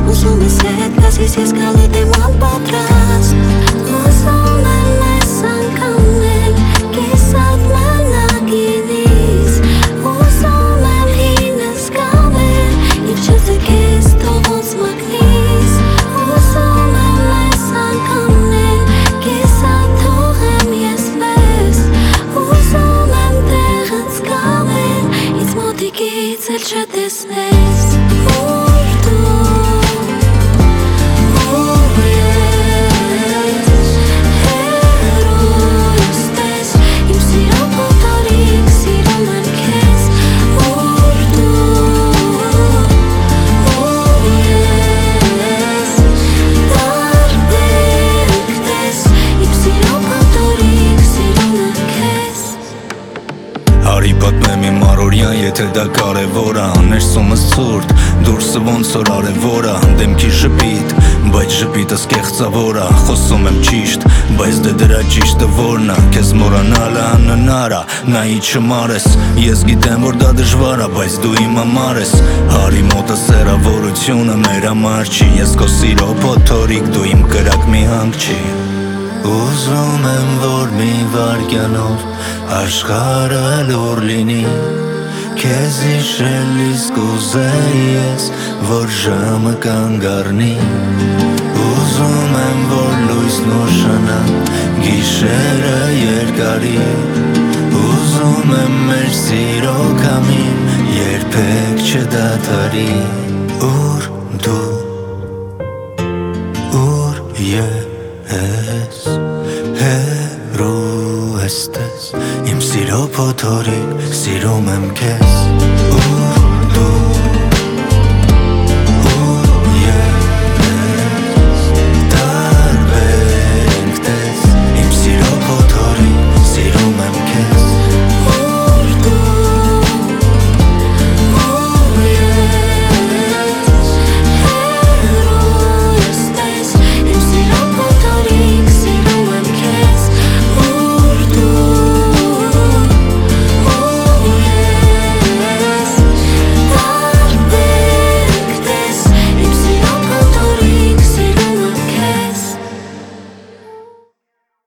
Ուզում ես հետ գազիս, ես գալու դեմ անպատրաստ Ուզում եմ ես անգամ էլ կիսատ մնագինիս Ուզում եմ հինս կավել Եվ չձգես թող ոնց մագնիս Ուզում եմ ես անգամ էլ կիսատ թողեմ ես մեզ Ուզում եմ տեղից կավել Ինձ մոտիկից էլ չտեսնես Ուր դու Հարի պատմեմ իմ առօրյան, եթե դա կարևոր ա Ներսումս ցուրտ, դուրսը ոնց որ արևոր ա Դեմքի ժպիտ, բայց ժպիտս կեղծավոր ա Խոսում եմ ճիշտ, բայց դե դրա ճիշտը որն ա Քեզ մոռանալը անհնար ա, նայի չմարես Ես գիտեմ որ դա դժվար ա, բայց դու իմ համար ես Հարի մոտս հեռավորությունը մեր համար չի Ես քո սիրո փոթորիկ, դու իմ կրակ մի հանք չի Ուզում եմ որ մի վարկյանով աշխարհը լուր լինի Քեզ հիշելիս կուզեի ես որ ժամը կանգ առնի Ուզում եմ որ լույսն ուշանա գիշերը երկարի Ուզում եմ մեր սիրո քամին երբեք չդադարի Ուր դու Ուր ես հեռու ես տես Իմ սիրո փոթորիկ, սիրում եմ քեզ